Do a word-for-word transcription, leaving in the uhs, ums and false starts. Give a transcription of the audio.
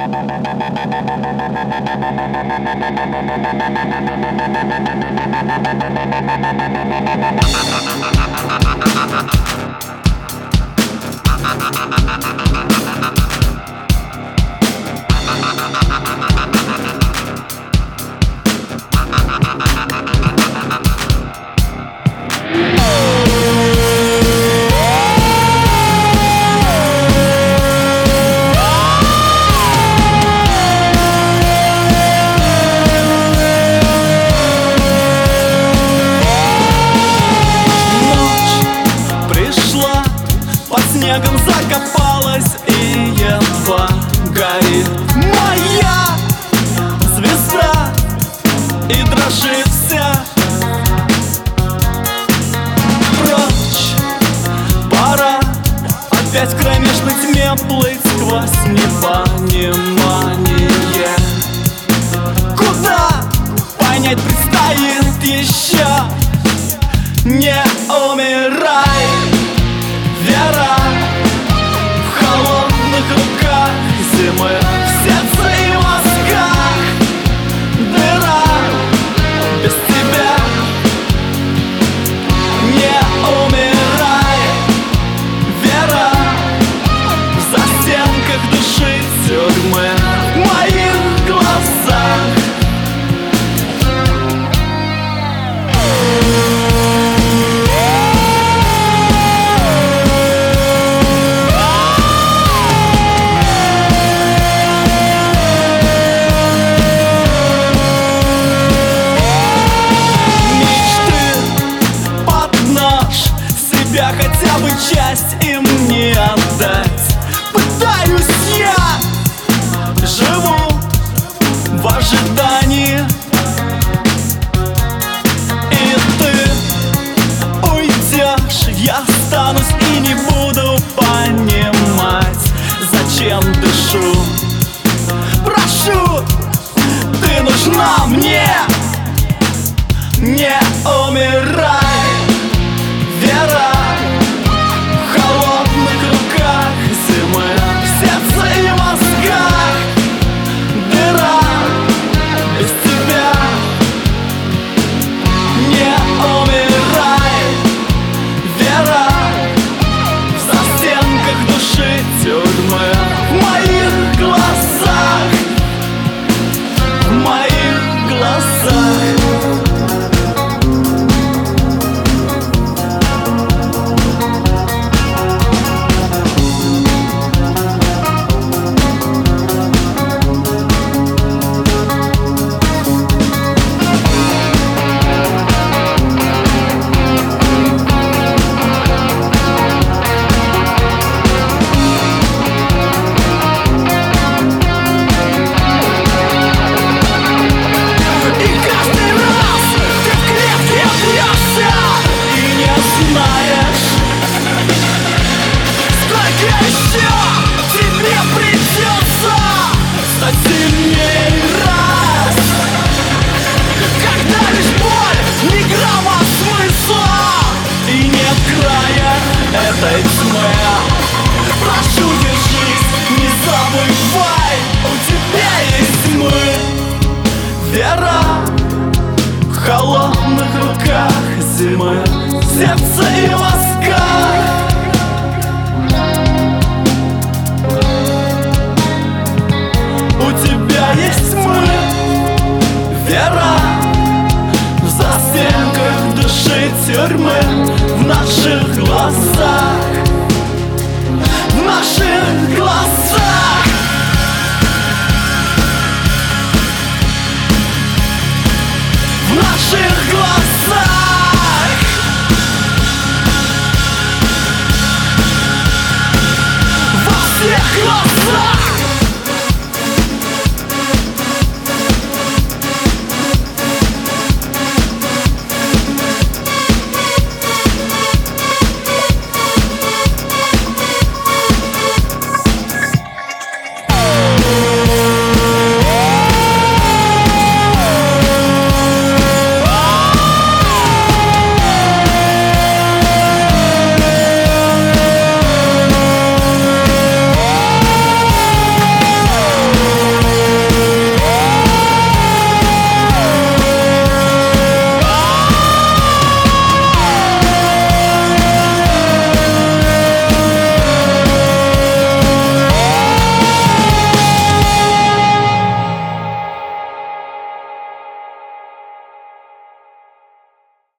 Снегом закопалась и едва горит моя звезда, и дрожит вся. Прочь, пора опять в кромешной тьме плыть сквозь непонимание. Куда понять предстоит еще? Не умирай, вера в холодных руках зимы, в сердце и мозгах. Дыра без тебя. Не умирай, вера в застенках души тюрьмы, в моих глазах. Себя хотя бы часть им не отдать. Пытаюсь я, живу в ожидании, и ты уйдешь, я останусь и не буду понимать, зачем дышу. Прошу, ты нужна мне, не умирай.